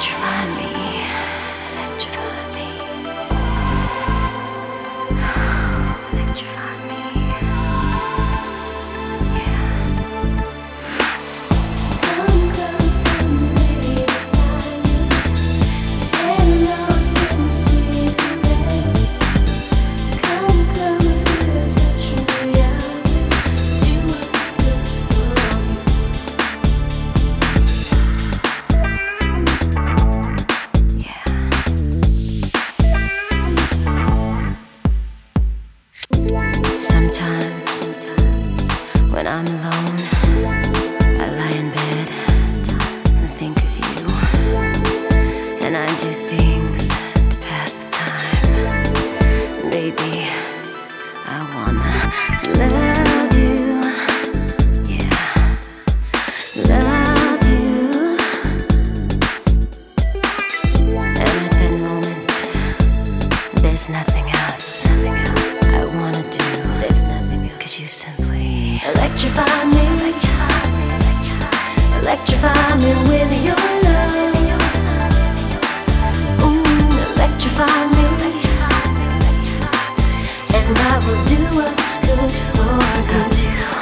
Electrify me, electrify me, electrify me, yeah. Come close to me, beside me, get lost in the sweet embrace. Come closer, touch me, I will do what's good for you. Sometimes, when I'm alone, I lie in bed and think of you, and I do things to pass the time. Baby, I wanna love you, yeah, love you. And at that moment, there's nothing else I wanna do. There's nothing else. 'Cause you simply electrify me, electrify me with your love. Electrify me, and I will do what's good for you. I'll do